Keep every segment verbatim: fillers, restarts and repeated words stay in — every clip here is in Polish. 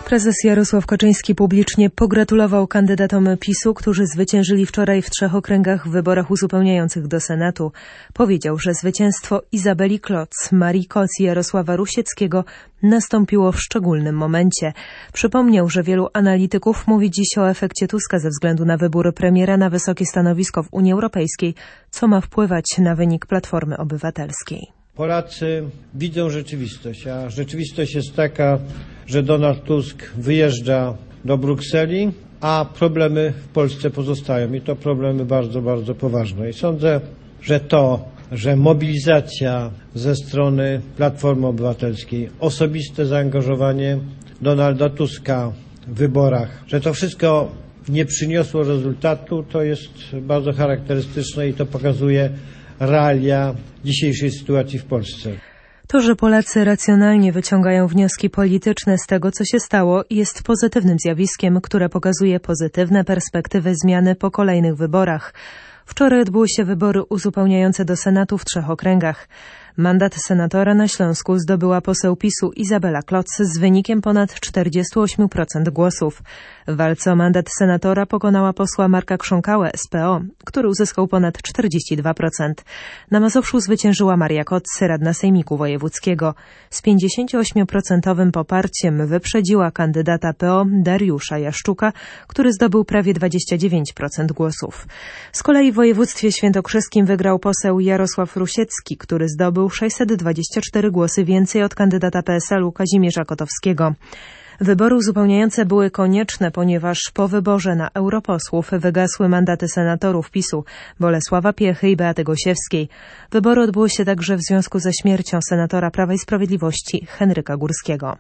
Prezes Jarosław Kaczyński publicznie pogratulował kandydatom PiSu, którzy zwyciężyli wczoraj w trzech okręgach w wyborach uzupełniających do Senatu. Powiedział, że zwycięstwo Izabeli Kloc, Marii Koc i Jarosława Rusieckiego nastąpiło w szczególnym momencie. Przypomniał, że wielu analityków mówi dziś o efekcie Tuska ze względu na wybór premiera na wysokie stanowisko w Unii Europejskiej, co ma wpływać na wynik Platformy Obywatelskiej. Polacy widzą rzeczywistość, a rzeczywistość jest taka, że Donald Tusk wyjeżdża do Brukseli, a problemy w Polsce pozostają i to problemy bardzo, bardzo poważne. I sądzę, że to, że mobilizacja ze strony Platformy Obywatelskiej, osobiste zaangażowanie Donalda Tuska w wyborach, że to wszystko nie przyniosło rezultatu, to jest bardzo charakterystyczne i to pokazuje realia dzisiejszej sytuacji w Polsce. To, że Polacy racjonalnie wyciągają wnioski polityczne z tego, co się stało, jest pozytywnym zjawiskiem, które pokazuje pozytywne perspektywy zmiany po kolejnych wyborach. Wczoraj odbyły się wybory uzupełniające do Senatu w trzech okręgach. Mandat senatora na Śląsku zdobyła poseł PiSu Izabela Kloc z wynikiem ponad czterdzieści osiem procent głosów. W walce o mandat senatora pokonała posła Marka Krząkałę z P O, który uzyskał ponad czterdzieści dwa procent. Na Mazowszu zwyciężyła Maria Koc, radna Sejmiku Wojewódzkiego. Z pięćdziesięcioośmioprocentowym poparciem wyprzedziła kandydata P O Dariusza Jaszczuka, który zdobył prawie dwadzieścia dziewięć procent głosów. Z kolei w województwie świętokrzyskim wygrał poseł Jarosław Rusiecki, który zdobył sześćset dwadzieścia cztery głosy więcej od kandydata P S L-u Kazimierza Kotowskiego. Wybory uzupełniające były konieczne, ponieważ po wyborze na europosłów wygasły mandaty senatorów PiSu Bolesława Piechy i Beaty Gosiewskiej. Wybory odbyły się także w związku ze śmiercią senatora Prawa i Sprawiedliwości Henryka Górskiego.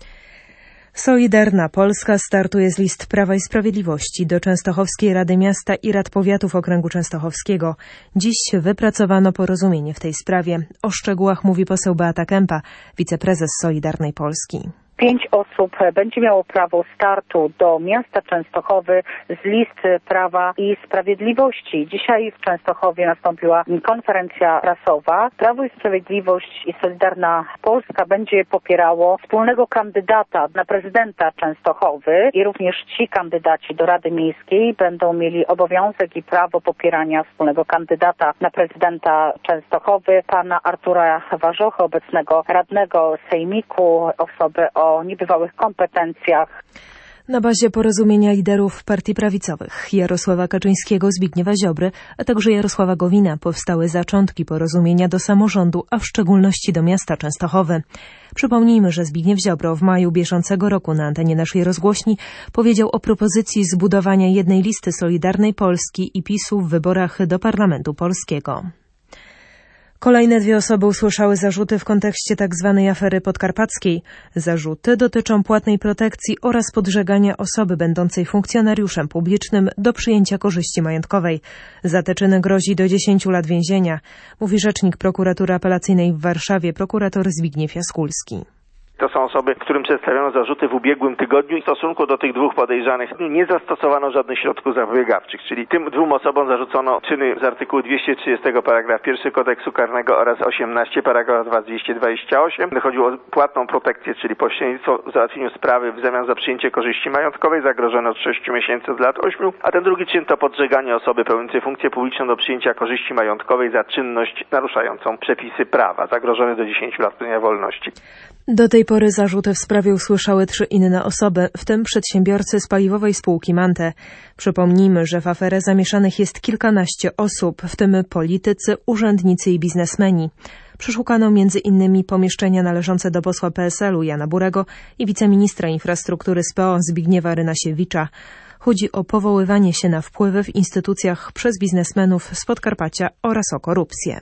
Solidarna Polska startuje z list Prawa i Sprawiedliwości do Częstochowskiej Rady Miasta i Rad Powiatów Okręgu Częstochowskiego. Dziś wypracowano porozumienie w tej sprawie. O szczegółach mówi poseł Beata Kępa, wiceprezes Solidarnej Polski. Pięć osób będzie miało prawo startu do miasta Częstochowy z listy Prawa i Sprawiedliwości. Dzisiaj w Częstochowie nastąpiła konferencja prasowa. Prawo i Sprawiedliwość i Solidarna Polska będzie popierało wspólnego kandydata na prezydenta Częstochowy i również ci kandydaci do Rady Miejskiej będą mieli obowiązek i prawo popierania wspólnego kandydata na prezydenta Częstochowy, pana Artura Warzochy, obecnego radnego Sejmiku, osoby o o niebywałych kompetencjach. Na bazie porozumienia liderów partii prawicowych Jarosława Kaczyńskiego, Zbigniewa Ziobry, a także Jarosława Gowina powstały zaczątki porozumienia do samorządu, a w szczególności do miasta Częstochowy. Przypomnijmy, że Zbigniew Ziobro w maju bieżącego roku na antenie naszej rozgłośni powiedział o propozycji zbudowania jednej listy Solidarnej Polski i PiSu w wyborach do Parlamentu Polskiego. Kolejne dwie osoby usłyszały zarzuty w kontekście tzw. afery podkarpackiej. Zarzuty dotyczą płatnej protekcji oraz podżegania osoby będącej funkcjonariuszem publicznym do przyjęcia korzyści majątkowej. Za te czyny grozi do dziesięciu lat więzienia, mówi rzecznik prokuratury apelacyjnej w Warszawie, prokurator Zbigniew Jaskulski. To są osoby, którym przedstawiono zarzuty w ubiegłym tygodniu i w stosunku do tych dwóch podejrzanych nie zastosowano żadnych środków zapobiegawczych, czyli tym dwóm osobom zarzucono czyny z artykułu dwieście trzydzieści paragraf pierwszy Kodeksu Karnego oraz osiemnaście paragraf dwa dwieście dwadzieścia osiem. Chodziło o płatną protekcję, czyli pośrednictwo w załatwieniu sprawy w zamian za przyjęcie korzyści majątkowej zagrożone od sześciu miesięcy do lat ośmiu, a ten drugi czyn to podżeganie osoby pełniącej funkcję publiczną do przyjęcia korzyści majątkowej za czynność naruszającą przepisy prawa, zagrożony do dziesięciu lat pozbawienia wolności. Do tej pory zarzuty w sprawie usłyszały trzy inne osoby, w tym przedsiębiorcy z paliwowej spółki Mante. Przypomnijmy, że w aferę zamieszanych jest kilkanaście osób, w tym politycy, urzędnicy i biznesmeni. Przeszukano między innymi pomieszczenia należące do posła P S L-u Jana Burego i wiceministra infrastruktury z P O Zbigniewa Rynasiewicza. Chodzi o powoływanie się na wpływy w instytucjach przez biznesmenów z Podkarpacia oraz o korupcję.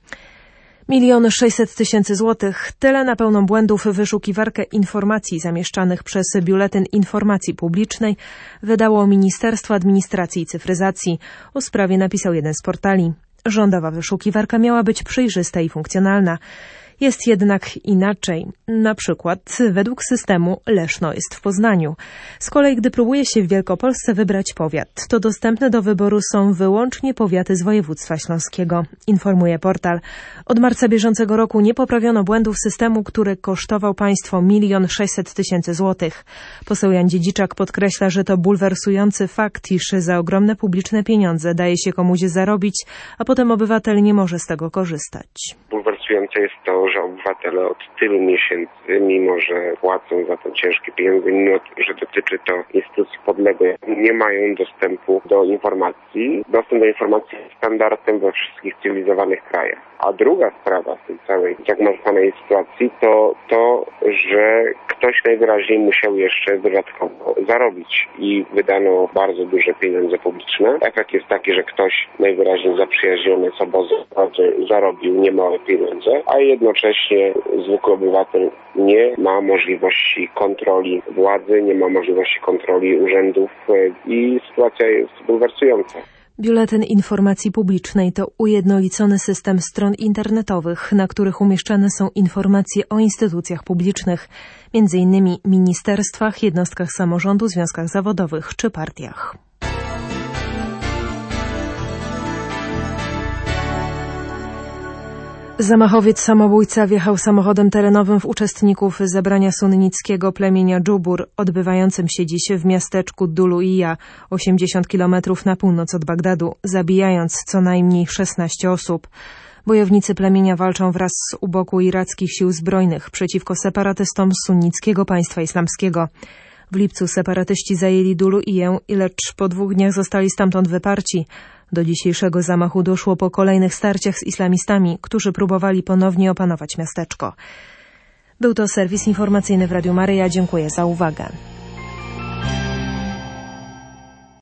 Milion sześćset tysięcy złotych. Tyle na pełną błędów wyszukiwarkę informacji zamieszczanych przez Biuletyn Informacji Publicznej wydało Ministerstwo Administracji i Cyfryzacji. O sprawie napisał jeden z portali. Rządowa wyszukiwarka miała być przejrzysta i funkcjonalna. Jest jednak inaczej. Na przykład według systemu Leszno jest w Poznaniu. Z kolei gdy próbuje się w Wielkopolsce wybrać powiat, to dostępne do wyboru są wyłącznie powiaty z województwa śląskiego, informuje portal. Od marca bieżącego roku nie poprawiono błędów systemu, który kosztował państwo milion sześćset tysięcy złotych. Poseł Jan Dziedziczak podkreśla, że to bulwersujący fakt, iż za ogromne publiczne pieniądze daje się komuś zarobić, a potem obywatel nie może z tego korzystać. Bulwersujące jest to, że obywatele od tylu miesięcy, mimo że płacą za to ciężkie pieniądze, mimo że dotyczy to instytucji podległych, nie mają dostępu do informacji. Dostęp do informacji jest standardem we wszystkich cywilizowanych krajach. A druga sprawa w tej całej zagmatwanej sytuacji to to, że ktoś najwyraźniej musiał jeszcze dodatkowo zarobić i wydano bardzo duże pieniądze publiczne. Efekt jest taki, że ktoś najwyraźniej zaprzyjaźniony z obozem zarobił niemałe pieniądze, a jednocześnie zwykły obywatel nie ma możliwości kontroli władzy, nie ma możliwości kontroli urzędów i sytuacja jest bulwersująca. Biuletyn Informacji Publicznej to ujednolicony system stron internetowych, na których umieszczane są informacje o instytucjach publicznych, między innymi ministerstwach, jednostkach samorządu, związkach zawodowych czy partiach. Zamachowiec samobójca wjechał samochodem terenowym w uczestników zebrania sunnickiego plemienia Dżubur, odbywającym się dziś w miasteczku Dulu-Iya, osiemdziesiąt kilometrów na północ od Bagdadu, zabijając co najmniej szesnaście osób. Bojownicy plemienia walczą wraz u boku irackich sił zbrojnych przeciwko separatystom sunnickiego państwa islamskiego. W lipcu separatyści zajęli Dulu-Iję, lecz po dwóch dniach zostali stamtąd wyparci. Do dzisiejszego zamachu doszło po kolejnych starciach z islamistami, którzy próbowali ponownie opanować miasteczko. Był to serwis informacyjny w Radiu Maryja. Dziękuję za uwagę.